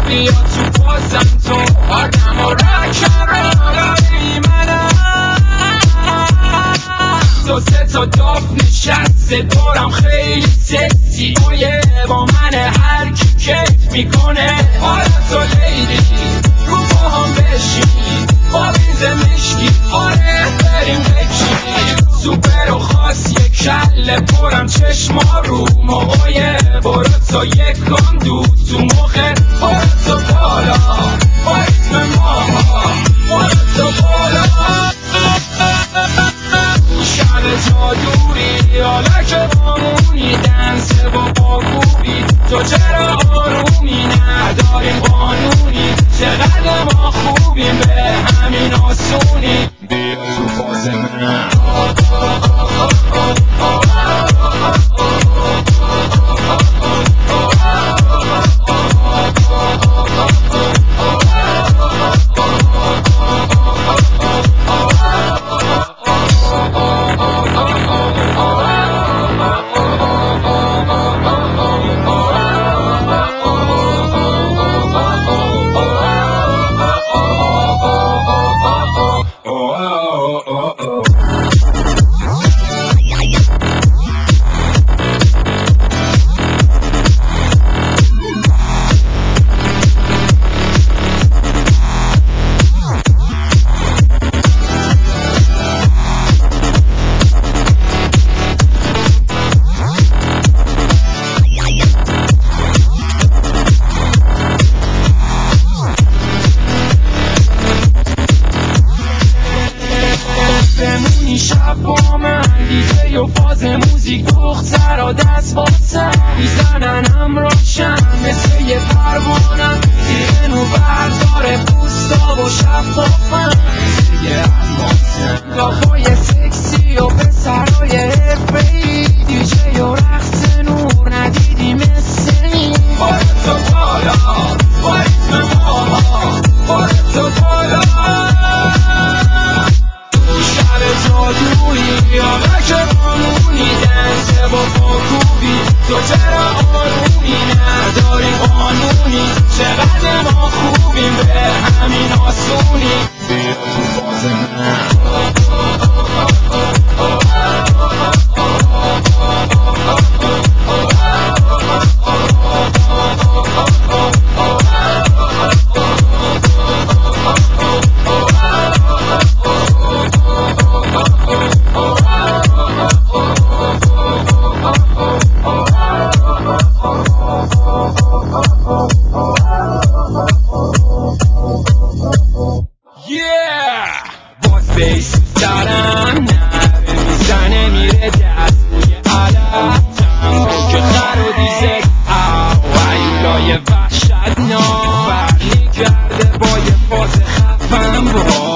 بیا تو بازم تو آدم و رکن منم دو سه تا داف نشسته دورم خیلی سکسی آیه با من هر کی کیف میکنه حالتو لیلی رو پاهم بشین با بیز مشکی آره بریم بکشیم سوپر و خاص یک کله پرم چشما رو موقعی برو تا یک کام دود تو مخه برو تا بالا با اسم ما برو تا بالا شب جادویی حالا که بامونی دنسه و با خوبی تو چرا آرومی نداریم قانونی چقدر ما خوبیم به همین آسونی بیا تو فاز من شب با من دیجی و فاز موزیک دخترها دست باسم میزننم روشن مثل یه پروانم دیگه نو برداره پوستا و شفافم مثل یه الماسم لافای سکسی و پسرهای حرفه‌ای دیجی و رقص نور ندیدی مثل این برو تو بالا با اسم ما برو تو بالا شب جادویی حالا که بامونی دنسه و با خوبی تو چرا آرومی نداری قانونی چقدر ما خوبیم به همین آسونی بیا تو فاز من بیس سرم نره میزنه میره دست روی علم جنبو که خر و دیزه او ایولای وحشتناک فرقی کرده با یه فاز خفن با